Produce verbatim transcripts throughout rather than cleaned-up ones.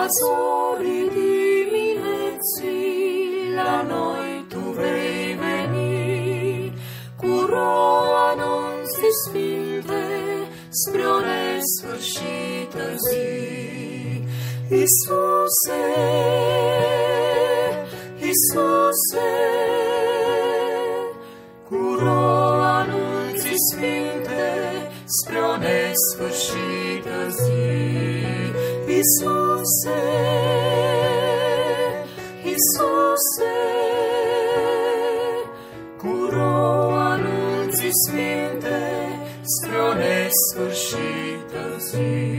ca zorii dimineții, la noi tu vei veni, cu rouă anunții sfinte, spre o nesfârșită zi. Iisuse, Iisuse, cu rouă anunții sfinte, spre o nesfârșită zi. Iisuse, Iisuse, cu rouă anunții sfinte, spre o nesfârșită zi.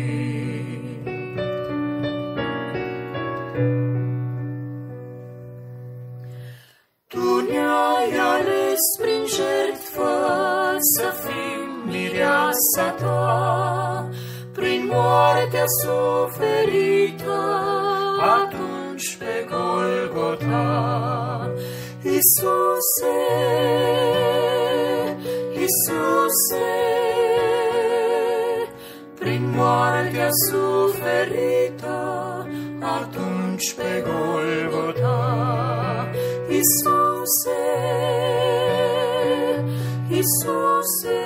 Tu ne-ai ales prin jertfă să fim mireasa ta, prin moartea suferită, atunci pe Golgota. Iisuse, Iisuse, prin moartea suferită, atunci pe Golgota. Iisuse, Iisuse,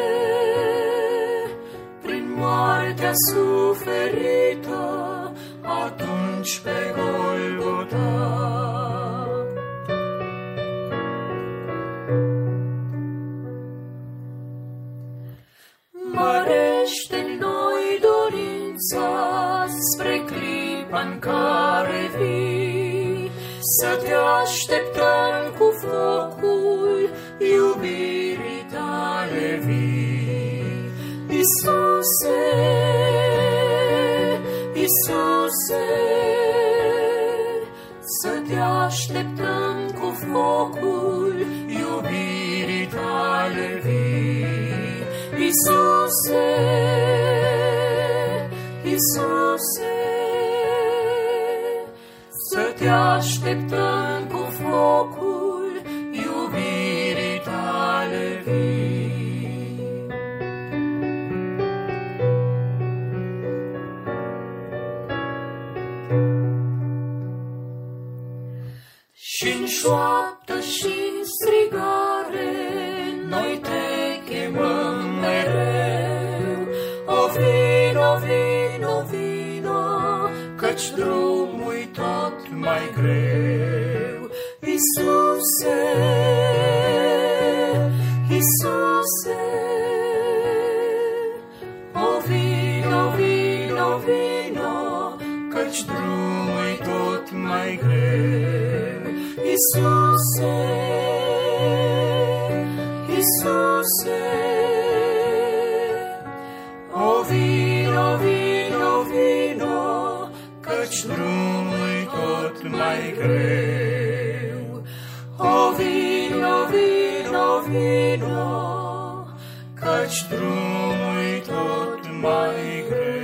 prin moartea suferită, atunci pe Golgota. Mărește-n noi dorința spre clipa-n care vii, să te așteptăm cu focul iubirii tale vii. Iisuse, Iisuse, să te așteptăm cu focul iubirii tale vii. Iisuse, Iisuse, să te așteptăm cu focul iubirii tale vii. Și-n șoaptă și-n strigare, noi te chemăm mereu. O vino, vino, vino, căci drumul-i tot mai greu. Iisuse, Iisuse, o vino, vino, vino, căci drumul-i tot mai greu. Iisuse, Iisuse, o vino, vino, vino, căci drumul-i tot mai greu. O vino, vino, vino, căci drumul-i tot mai greu.